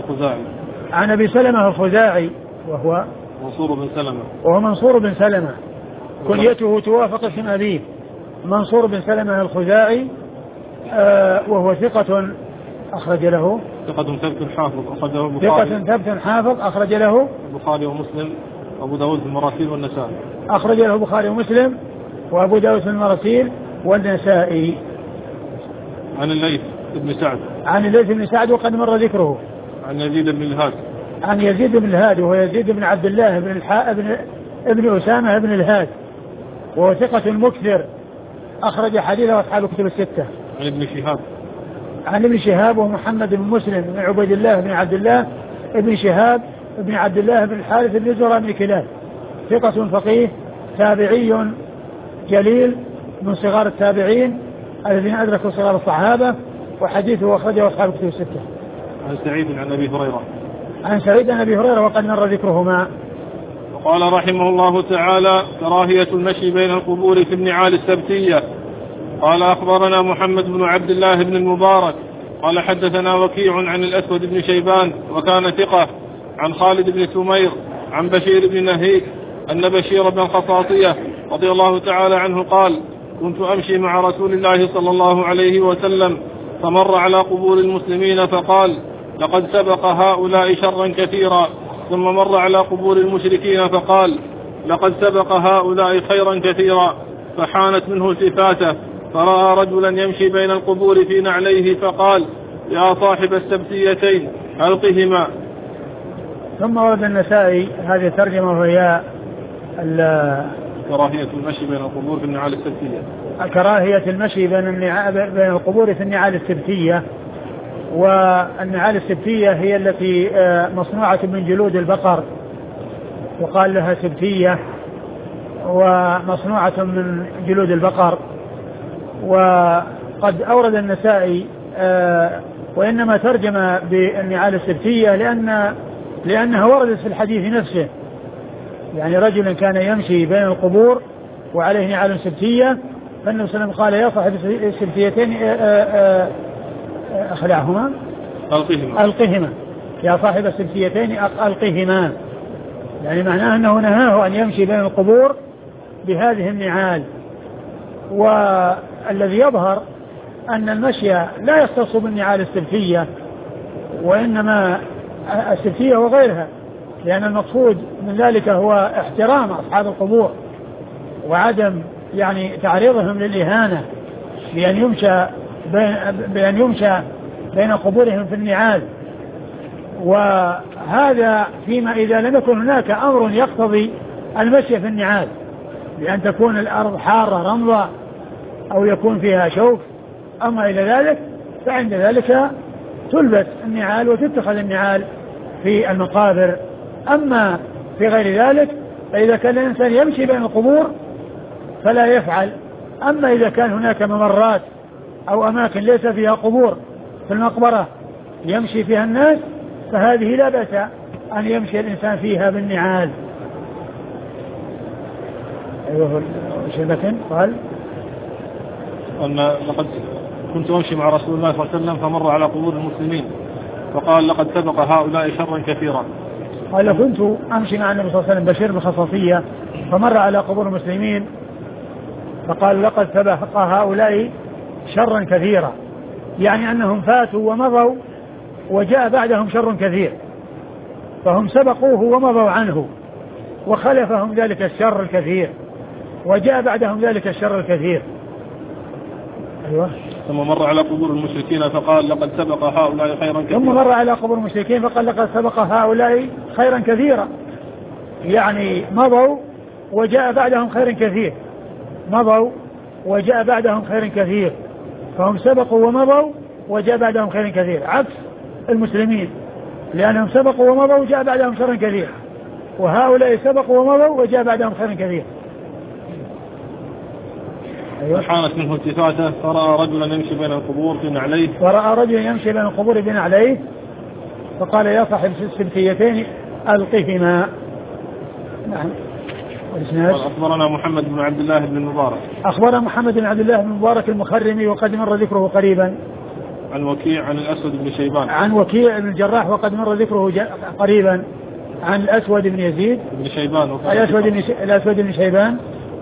سلمة الخزاعي وهو منصور بن سلمة كنيته توافق اسم أبيه، منصور بن سلمة الخزاعي، وهو ثقة أخرج له ثقة ثبت حافظ أخرج له البخاري ومسلم وأبو داود في المراسيل والنسائي. أخرج له البخاري ومسلم وأبو داود في المراسيل والنسائي. عن الليث بن سعد وقد مر ذكره. عن يزيد بن الهاد وهو يزيد بن عبد الله ابن أسامة بن الهاد، وهو ثقة مكثر أخرج حديثه أصحاب الكتب الستة. عن ابن شهاب ومحمد بن مسلم بن عبيد الله بن عبد الله ابن شهاب بن عبد الله بن الحارث بن زهرة بن كلاب، ثقة فقيه تابعي جليل من صغار التابعين الذين أدركوا صغار الصحابة، وحديثه أخرجه أصحاب الكتب الستة. عن سعيد عن أبي هريرة وقد مر ذكرهما. وقال رحمه الله تعالى: كراهية المشي بين القبور في النعال السبتية. قال: أخبرنا محمد بن عبد الله بن المبارك قال حدثنا وكيع عن الأسود بن شيبان وكان ثقة، عن خالد بن سمير عن بشير بن نهيك أن بشير بن الخصاصية رضي الله تعالى عنه قال: كنت أمشي مع رسول الله صلى الله عليه وسلم فمر على قبور المسلمين فقال: لقد سبق هؤلاء شرا كثيرا، ثم مر على قبور المشركين فقال: لقد سبق هؤلاء خيرا كثيرا، فحانت منه التفاته فرأى رجلا يمشي بين القبور في نعليه فقال: يا صاحب السبتيتين ألقهما. ثم ورد النسائي هذه الترجمة وهي كراهية المشي بين القبور في النعال السبتية. كراهية المشي بين القبور في النعال السبتية. والنعال السبتية هي التي مصنوعة من جلود البقر وقال لها سبتية، ومصنوعة من جلود البقر. وقد أورد النسائي وإنما ترجم بالنعال السبتية لأنها وردت في الحديث نفسه، يعني رجل كان يمشي بين القبور وعليه نعال سبتية، فالنبي صلى الله عليه وسلم قال يا صاحب السبتيتين أخلعهما ألقهما، يا صاحب السبتيتين ألقهما، يعني معناه أنه نهاه أن يمشي بين القبور بهذه النعال. والذي يظهر أن المشي لا يختص بالنعال السبتية، وإنما السبتية وغيرها، لأن المقصود من ذلك هو احترام أصحاب القبور وعدم يعني تعريضهم للإهانة بأن يمشى بين قبورهم في النعال. وهذا فيما إذا لم يكن هناك أمر يقتضي المشي في النعال، بأن تكون الأرض حارة رمضة أو يكون فيها شوك. أما إلى ذلك فعند ذلك تلبس النعال وتتخذ النعال في المقابر. أما في غير ذلك فإذا كان الإنسان يمشي بين القبور فلا يفعل. أما إذا كان هناك ممرات أو أماكن ليس فيها قبور في المقبرة يمشي فيها الناس فهذه لا بأس أن يمشي الإنسان فيها بالنعال. أيوه شبكين قال أن لقد كنت أمشي مع رسول الله صلى الله عليه وسلم فمر على قبور المسلمين فقال لقد سبق هؤلاء شرا كثيرا. قال كنت أمشي مع النبي صلى الله عليه وسلم بشير بالخصاصية فمر على قبور المسلمين فقال لقد سبق هؤلاء شرا كثيرا، يعني أنهم فاتوا ومضوا وجاء بعدهم شر كثير، فهم سبقوه ومضوا عنه وخلفهم ذلك الشر الكثير وجاء بعدهم ذلك الشر الكثير. أيوة. ثم مر على قبور المشركين فقال لقد سبق هؤلاء خيرا كثيرا. ثم مر على قبور المشركين فقال لقد سبق هؤلاء خيرا كثيرا، يعني مضوا وجاء بعدهم خير كثير، مضوا وجاء بعدهم خير كثير، فهم سبقوا ومضوا وجاء بعدهم خير كثير، عكس المسلمين لأنهم سبقوا ومضوا وجاء بعدهم شر كثير، وهؤلاء سبقوا ومضوا وجاء بعدهم خير كثير. أيوة. حانت منه التفاتة فرأى رجلا يمشي بين القبور بنعليه، ورأى رجلا يمشي بين القبور بنعليه فقال يا صاحب السبتيتين ألقهما. نعم. أخبرنا محمد بن عبد الله بن المبارك. أخبرنا محمد بن عبد الله بن المبارك المخرمي وقد مر ذكره قريبا. عن وكيع عن الأسود بن شيبان. عن وكيع بن الجراح وقد مر ذكره قريبا. عن الأسود بن يزيد بن شيبان. الأسود بن شيبان.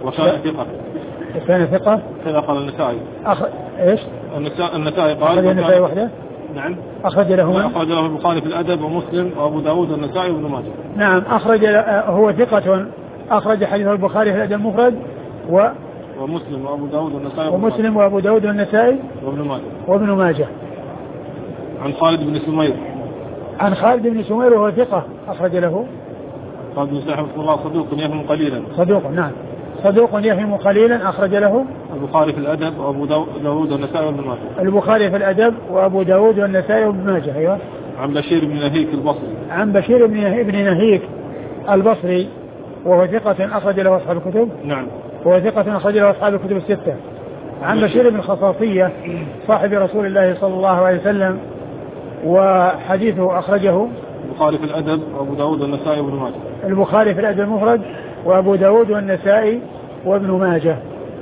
وكان ثقة. كذا قال النسائي. إيش؟ النسائي قال. أخرج النسائي وحده. نعم. أخرج له البخاري في الأدب ومسلم وأبو داود والنسائي وابن ماجه. نعم أخرج هو ثقة أخرج حديث البخاري في الأدب المفرد ومسلم وأبو داود والنسائي ومسلم وأبو داود والنسائي وابن ماجه. عن خالد بن سمير. عن خالد بن سمير وهو ثقة أخرج له. خالد بن سمير رحمه الله صدوق يهم قليلا. نعم صدوق يهم قليلا أخرج له البخاري في الأدب وأبو داود والنسائي وابن ماجه. البخاري في الأدب وأبو داود والنسائي وابن ماجه. أيوة. عن بشير بن نهيك البصري. عن بشير بن نهيك البصري وهو ثقة أخرج له أصحاب الكتب. نعم. وهو ثقة أخرج له أصحاب الكتب الستة. عن بشير بن الخصاصية صاحب رسول الله صلى الله عليه وسلم وحديثه أخرجه البخاري في الأدب وأبو داود والنسائي وابن ماجه. البخاري في الأدب المفرد وأبو داود والنسائي وابن ماجه.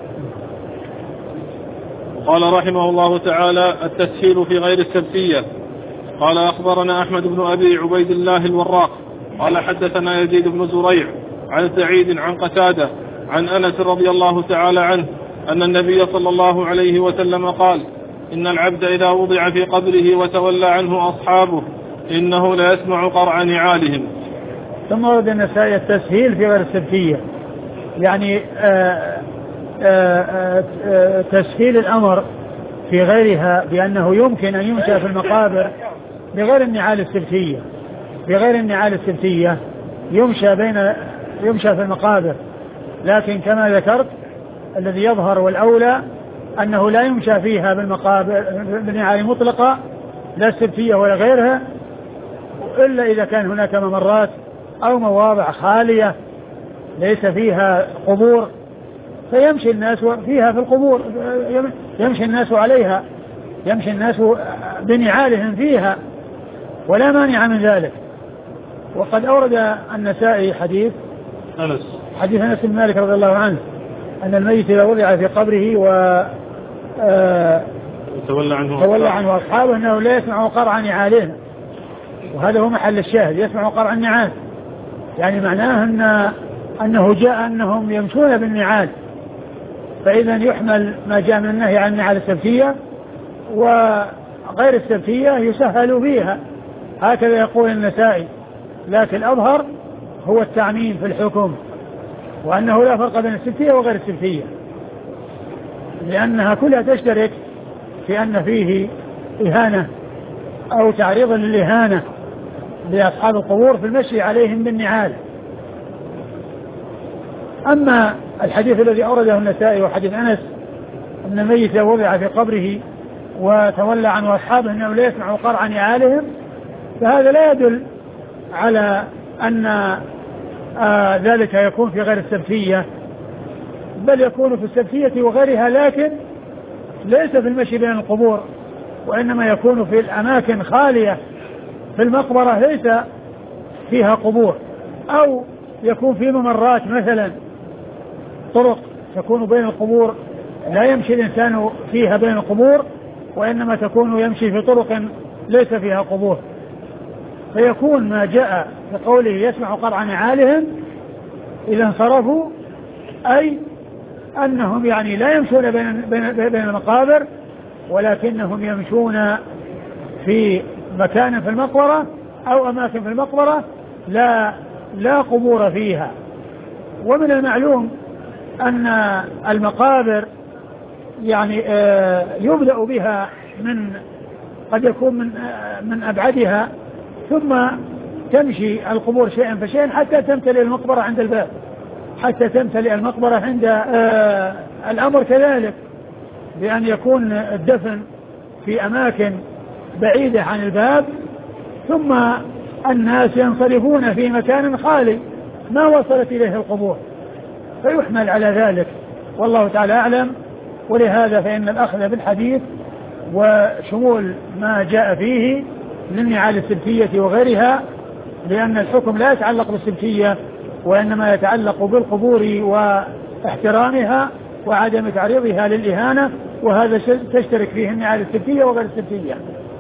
قال رحمه الله تعالى التسهيل في غير السبتية. قال أخبرنا أحمد بن أبي عبيد الله الوراق قال حدثنا يزيد بن زريع عن سعيد عن قتادة عن أنس رضي الله تعالى عنه أن النبي صلى الله عليه وسلم قال إن العبد إذا وضع في قبره وتولى عنه أصحابه إنه لا يسمع قرع نعالهم. ثم ورد النسائي التسهيل في غير السبتية، يعني تسهيل الأمر في غيرها بأنه يمكن أن يمشى في المقابر بغير النعال السبتية، بغير النعال السبتية يمشى في المقابر، لكن كما ذكرت الذي يظهر والأولى أنه لا يمشى فيها بالنعال مطلقة لا السبتية ولا غيرها، إلا إذا كان هناك ممرات أو مواضع خالية ليس فيها قبور فيمشي الناس فيها في القبور، يمشي الناس عليها، يمشي الناس بنعالهم فيها ولا مانع من ذلك. وقد أورد النسائي حديث أنس بن مالك رضي الله عنه أن الميت إذا وضع في قبره تولى عنه أصحابه أنه لا يسمع قرع نعالهم، وهذا هو محل الشاهد، يسمع قرع النعال، يعني معناه أنه جاء أنهم يمشون بالنعال، فإذا يحمل ما جاء من النهي عن النعال السبتية، وغير السبتية يسهل فيها، هكذا يقول النسائي. لكن الأظهر هو التعميم في الحكم، وأنه لا فرق بين السبتية وغير السبتية، لأنها كلها تشترك في أن فيه إهانة أو تعريض للإهانة لأصحاب القبور في المشي عليهم بالنعال. أما الحديث الذي أورده النسائي وحديث أنس أن الميت وضع في قبره وتولى عنه أصحابه أنه لا يسمع قرع نعالهم، فهذا لا يدل على أن ذلك يكون في غير السبتية، بل يكون في السبتية وغيرها، لكن ليس في المشي بين القبور، وإنما يكون في الأماكن خالية في المقبرة ليس فيها قبور، أو يكون في ممرات مثلا طرق تكون بين القبور لا يمشي الإنسان فيها بين القبور، وإنما تكون يمشي في طرق ليس فيها قبور، فيكون ما جاء في قوله يسمع قرع نعالهم إذا انصرفوا، أي أنهم يعني لا يمشون بين المقابر، ولكنهم يمشون في مكان في المقبرة أو أماكن في المقبرة لا قبور فيها. ومن المعلوم أن المقابر يعني يبدأ بها قد يكون من أبعدها، ثم تمشي القبور شيئا فشيئا حتى تمتلئ المقبرة عند الباب، حتى تمتلئ المقبرة عند الأمر كذلك، بأن يكون الدفن في أماكن بعيدة عن الباب، ثم الناس ينصرفون في مكان خالي ما وصلت إليه القبور، فيحمل على ذلك، والله تعالى أعلم. ولهذا فإن الأخذ بالحديث وشمول ما جاء فيه للنعال السبتية وغيرها، لأن الحكم لا يتعلق بالسبتية وإنما يتعلق بالقبور واحترامها وعدم تعريضها للإهانة، وهذا تشترك فيه النعال السبتية وغير السبتية.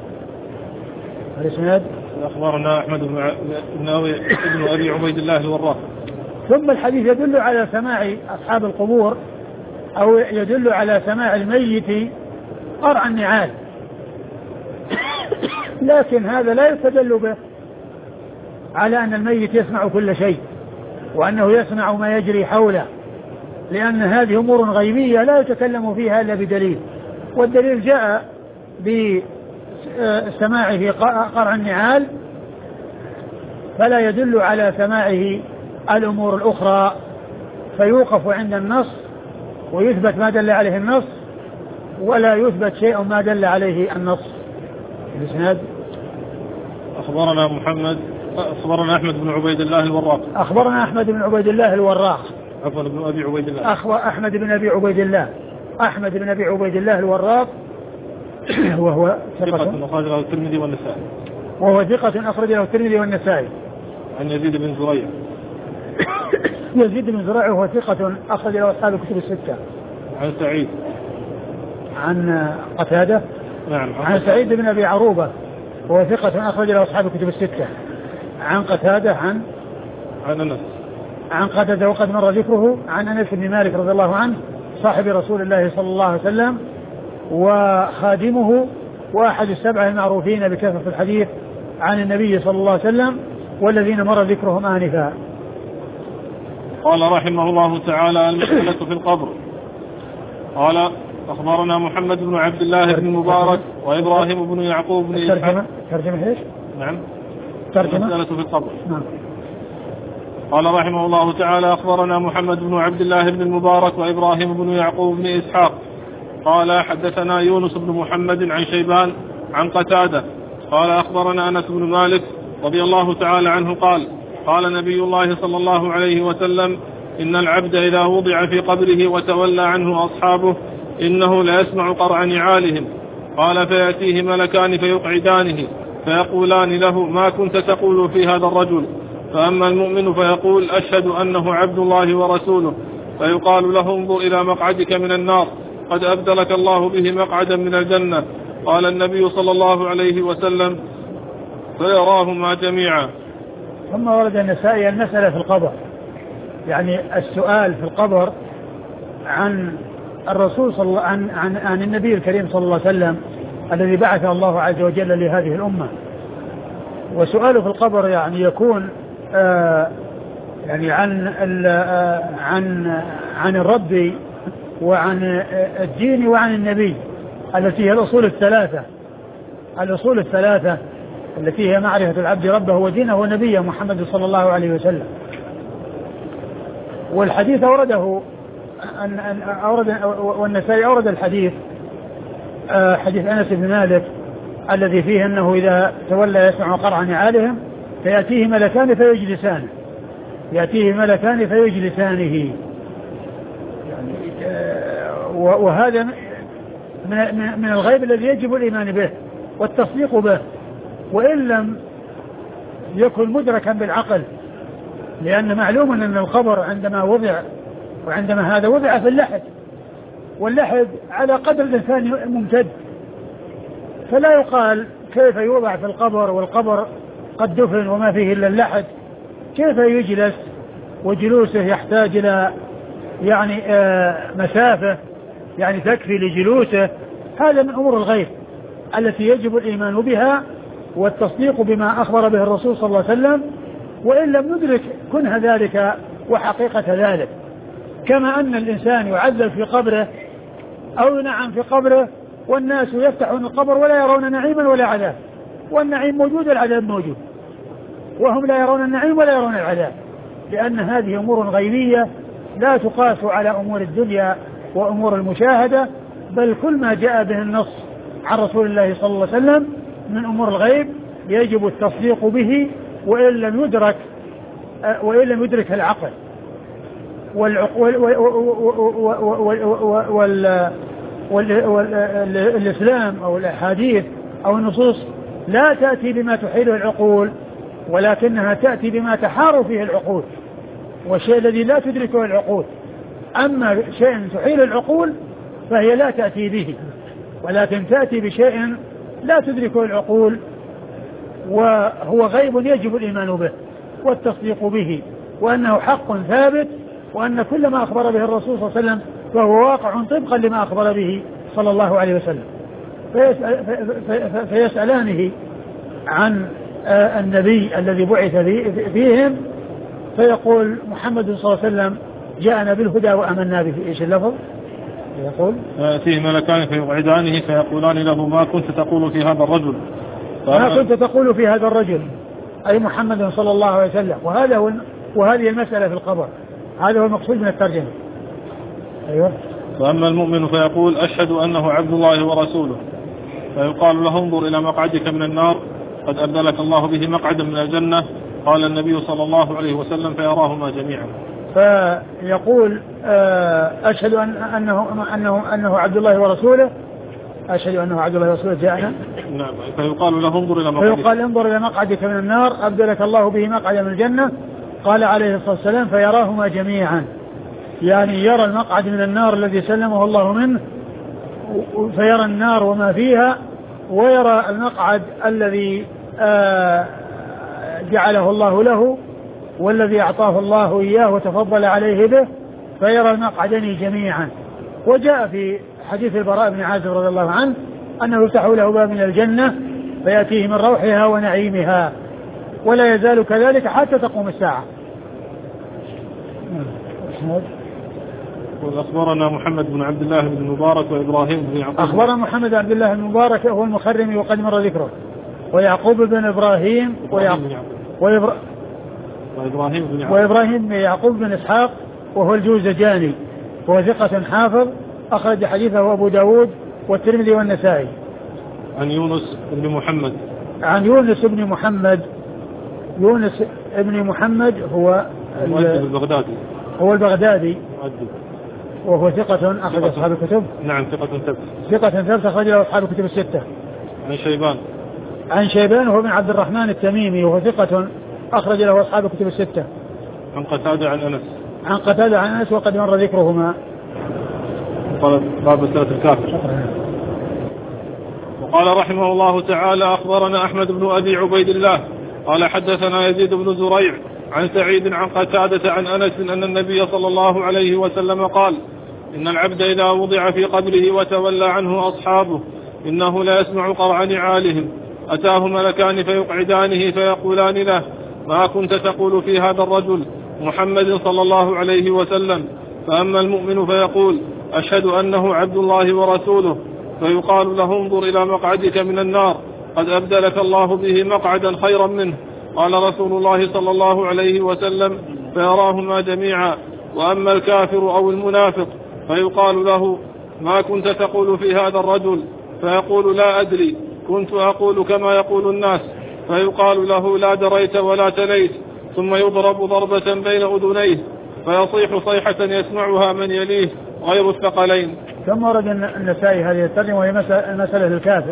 الإسناد أخبرنا أحمد بن أبي عبيد الله الوراق. ثم الحديث يدل على سماع أصحاب القبور أو يدل على سماع الميت قرع النعال، لكن هذا لا يستدل به على أن الميت يسمع كل شيء وأنه يسمع ما يجري حوله، لأن هذه أمور غيبية لا يتكلم فيها إلا بدليل، والدليل جاء بسماعه قرع النعال، فلا يدل على سماعه الأمور الأخرى، فيوقف عند النص ويثبت ما دل عليه النص، ولا يثبت شيء ما دل عليه النص. الإسناد أخبرنا أحمد بن عبيد الله الوراق. أخبرنا أحمد بن عبيد الله الوراق. عفوا بن أبي عبيد الله. أحمد بن أبي عبيد الله. أحمد بن أبي عبيد الله الوراق وهو ثقة أخرج له الترمذي والنسائي. وهو ثقة أخرج له الترمذي والنسائي. عن يزيد بن زريع. يزيد بن زريع وهو ثقة أخرج له أصحاب الكتب الستة. عن سعيد. عن قتادة. نعم. عن سعيد بن أبي عروبة وهو ثقة أخرج له أصحاب الكتب الستة. عن قتادة عن أنس. عن قتادة وقد مر ذكره. عن أنس بن مالك رضي الله عنه صاحب رسول الله صلى الله عليه وسلم وخادمه وأحد السبعة المعروفين بكثرة الحديث عن النبي صلى الله عليه وسلم والذين مر ذكرهم آنفا. قال رحمه الله تعالى: المسألة في القبر. قال: أخبرنا محمد بن عبد الله بن مبارك وإبراهيم بن يعقوب بن ترجمة إيش؟ نعم. ترجمة المسألة في القبر. نعم. قال رحمه الله تعالى أخبرنا محمد بن عبد الله بن المبارك وإبراهيم بن يعقوب بن إسحاق قال حدثنا يونس بن محمد عن شيبان عن قتادة قال أخبرنا أنس بن مالك رضي الله تعالى عنه قال قال نبي الله صلى الله عليه وسلم إن العبد إذا وضع في قبره وتولى عنه أصحابه إنه ليسمع قرع نعالهم قال فيأتيه ملكان فيقعدانه فيقولان له ما كنت تقول في هذا الرجل؟ فأما المؤمن فيقول أشهد أنه عبد الله ورسوله فيقال له انظر إلى مقعدك من النار قد أبدلك الله به مقعدا من الجنة. قال النبي صلى الله عليه وسلم فيراهما جميعا. ثم ورد النسائي المسألة في القبر، يعني السؤال في القبر عن الرسول صلى الله عن النبي الكريم صلى الله عليه وسلم الذي بعث الله عز وجل لهذه الأمة. وسؤاله في القبر يعني يكون يعني عن الرب وعن الدين وعن النبي التي هي الأصول الثلاثة التي هي معرفة العبد ربه ودينه ونبيه محمد صلى الله عليه وسلم. والحديث والنسائي أورد الحديث حديث أنس بن مالك الذي فيه أنه إذا تولى يسمع قرع نعالهم فيأتيه ملكان فيجلسانه يعني وهذا من الغيب الذي يجب الإيمان به والتصديق به وإن لم يكن مدركا بالعقل، لأن معلوم أن القبر عندما وضع وعندما هذا وضع في اللحد، واللحد على قدر الإنسان ممتد، فلا يقال كيف يوضع في القبر والقبر قد دفن وما فيه إلا اللحد، كيف يجلس وجلوسه يحتاج إلى يعني مسافة يعني تكفي لجلوسه. هذا من أمور الغيب التي يجب الإيمان بها والتصديق بما أخبر به الرسول صلى الله عليه وسلم وإن لم ندرك كنه ذلك وحقيقة ذلك. كما أن الإنسان يعذب في قبره أو ينعم في قبره والناس يفتحون القبر ولا يرون نعيما ولا عذاب، والنعيم موجود والعذاب موجود، وهم لا يرون النعيم ولا يرون العذاب، لأن هذه أمور غيبية لا تقاس على أمور الدنيا وأمور المشاهدة، بل كل ما جاء به النص عن رسول الله صلى الله عليه وسلم من أمور الغيب يجب التصديق به وإن لم يدرك العقل. والإسلام أو الأحاديث أو النصوص لا تأتي بما تحيله العقول، ولكنها تأتي بما تحار فيه العقول والشيء الذي لا تدركه العقول. أما شيء تحيل العقول فهي لا تأتي به، ولكن تأتي بشيء لا تدركه العقول وهو غيب يجب الإيمان به والتصديق به، وأنه حق ثابت، وأن كل ما أخبر به الرسول صلى الله عليه وسلم فهو واقع طبقا لما أخبر به صلى الله عليه وسلم. فيسألانه عن النبي الذي بعث فيهم فيقول محمد صلى الله عليه وسلم جاءنا بالهدى وآمنا به. إيش اللفظ؟ يقول يأتيه ملكان فيقعدانه فيقولان له ما كنت تقول في هذا الرجل؟ ما كنت تقول في هذا الرجل أي محمد صلى الله عليه وسلم. وهذه المسألة في القبر، هذا هو المقصود من الترجمة. أيوة. فأما المؤمن فيقول أشهد أنه عبد الله ورسوله فيقال له انظر إلى مقعدك من النار قد أبدلك الله به مقعدا من الجنة. قال النبي صلى الله عليه وسلم فيراهما جميعا. فيقول أشهد أنه عبد الله ورسوله، أشهد أنه عبد الله ورسوله جاءنا. نعم. فيقال له انظر إلى مقعدك من النار أبدلك الله به مقعدا من الجنة. قال عليه الصلاة والسلام فيراهما جميعا، يعني يرى المقعد من النار الذي سلمه الله منه، فيرى النار وما فيها، ويرى المقعد الذي جعله الله له والذي أعطاه الله إياه وتفضل عليه به، فيرى المقعدين جميعا. وجاء في حديث البراء بن عازب رضي الله عنه أنه يفتح له باب من الجنة فيأتيه من روحها ونعيمها ولا يزال كذلك حتى تقوم الساعة. أخبرنا محمد بن عبد الله بن المبارك وإبراهيم بن يعقوب. أخبرنا محمد بن عبد الله بن المبارك هو المخرمي وقد مر ذكره، ويعقوب بن إبراهيم وإبراهيم بن يعقوب بن إسحاق وهو الجوزجاني وهو ثقة حافظ أخرج حديثه أبو داود والترمذي والنسائي. عن يونس بن محمد. عن يونس بن محمد. يونس بن محمد هو البغدادي. هو البغدادي وهو ثقة أخرج أصحاب الكتب. نعم ثقة ثبت. ثقة ثبت أخرج له أصحاب الكتب الستة. عن شيبان. عن شيبان وهو بن عبد الرحمن التميمي وهو ثقة أخرج له أصحاب الكتب الستة. عن قتادة عن أنس. عن قتادة عن أنس وقد مر ذكرهما. قال باب مسألة الكافر. وقال رحمه الله تعالى أخبرنا أحمد بن أبي عبيد الله قال حدثنا يزيد بن زريع عن سعيد عن قتادة عن أنس أن النبي صلى الله عليه وسلم قال إن العبد إذا وضع في قبره وتولى عنه أصحابه إنه لا يسمع قرع نعالهم أتاه ملكان فيقعدانه فيقولان له ما كنت تقول في هذا الرجل محمد صلى الله عليه وسلم فأما المؤمن فيقول أشهد أنه عبد الله ورسوله فيقال له انظر إلى مقعدك من النار قد أبدلك الله به مقعدا خيرا منه قال رسول الله صلى الله عليه وسلم فيراهما جميعا وأما الكافر أو المنافق فيقال له ما كنت تقول في هذا الرجل فيقول لا أدري كنت أقول كما يقول الناس فيقال له لا دريت ولا تليت ثم يضرب ضربة بين أذنيه فيصيح صيحة يسمعها من يليه غير الثقلين. ثم ورد النسائي هذه الترجمة وهي مسألة الكافر.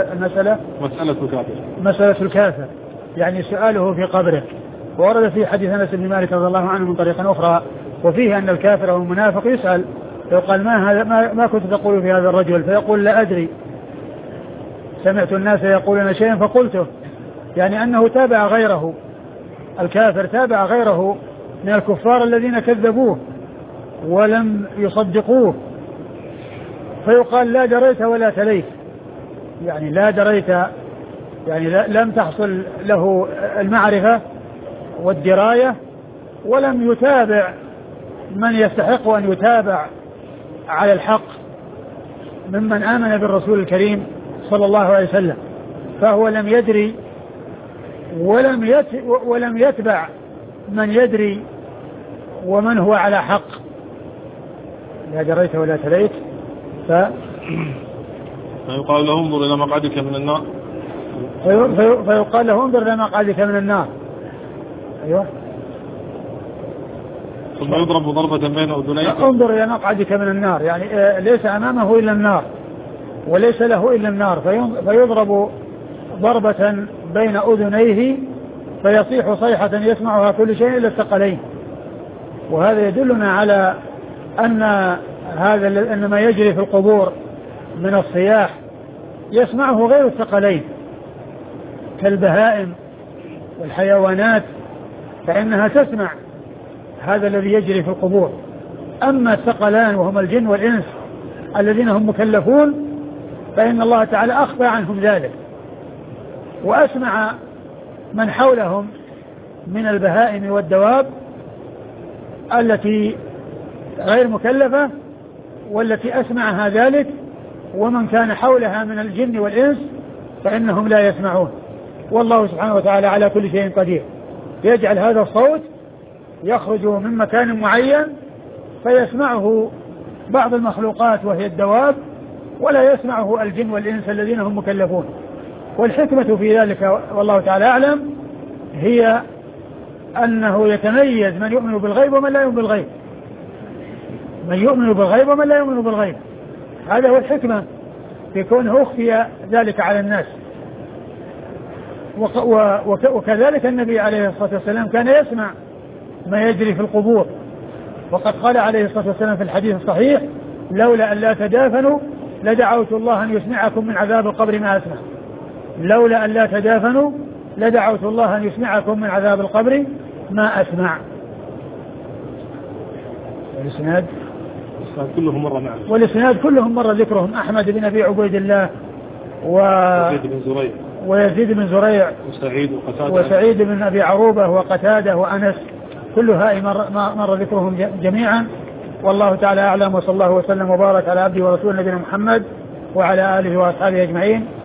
مسألة الكافر يعني سؤاله في قبره. وورد في حديث أنس بن مالك رضي الله عنه من طريق أخرى وفيه أن الكافر أو المنافق يسأل فيقال ما كنت تقول في هذا الرجل فيقول لا أدري سمعت الناس يقولون شيئا فقلته يعني أنه تابع غيره. الكافر تابع غيره من الكفار الذين كذبوه ولم يصدقوه فيقال لا دريت ولا تليت يعني لا دريت يعني لم تحصل له المعرفة والدراية ولم يتابع من يستحق أن يتابع على الحق ممن آمن بالرسول الكريم صلى الله عليه وسلم فهو لم يدري ولم يتبع من يدري ومن هو على حق. لا دريت ولا تليت فيقال له انظر إلى مقعدك من النار. فيقال له انظر إلى مقعدك من النار. أيوة. ثم يضرب ضربة بين أذنيه. انظر إلى مقعدك من النار يعني ليس أمامه إلا النار وليس له إلا النار فيضرب ضربة بين أذنيه فيصيح صيحة يسمعها كل شيء إلا الثقلين. وهذا يدلنا على أن ما يجري في القبور من الصياح يسمعه غير الثقلين كالبهائم والحيوانات فإنها تسمع هذا الذي يجري في القبور. أما الثقلان وهم الجن والإنس الذين هم مكلفون فإن الله تعالى أخفى عنهم ذلك وأسمع من حولهم من البهائم والدواب التي غير مكلفة والتي أسمعها ذلك ومن كان حولها من الجن والإنس فإنهم لا يسمعون. والله سبحانه وتعالى على كل شيء قدير يجعل هذا الصوت يخرج من مكان معين فيسمعه بعض المخلوقات وهي الدواب ولا يسمعه الجن والإنس الذين هم مكلفون. والحكمة في ذلك والله تعالى أعلم هي أنه يتميز من يؤمن بالغيب ومن لا يؤمن بالغيب. من يؤمن بالغيب ومن لا يؤمن بالغيب هذا هو الحكمة في كونه أخفي ذلك على الناس. وكذلك النبي عليه الصلاة والسلام كان يسمع ما يجري في القبور وقد قال عليه الصلاة والسلام في الحديث الصحيح لولا أن لا تدافنوا لدعوت الله أن يسمعكم من عذاب القبر ما أسمع. لولا أن لا تدافنوا لدعوت الله أن يسمعكم من عذاب القبر ما أسمع. والإسناد كلهم مرة ذكرهم أحمد بن أبي عبيد الله ويزيد بن زريع وسعيد بن أبي عروبة وقتادة وأنس كل هؤلاء مر ذكرهم جميعا. والله تعالى أعلم وصلى الله وسلم وبارك على عبده ورسوله نبينا محمد وعلى آله وأصحابه أجمعين.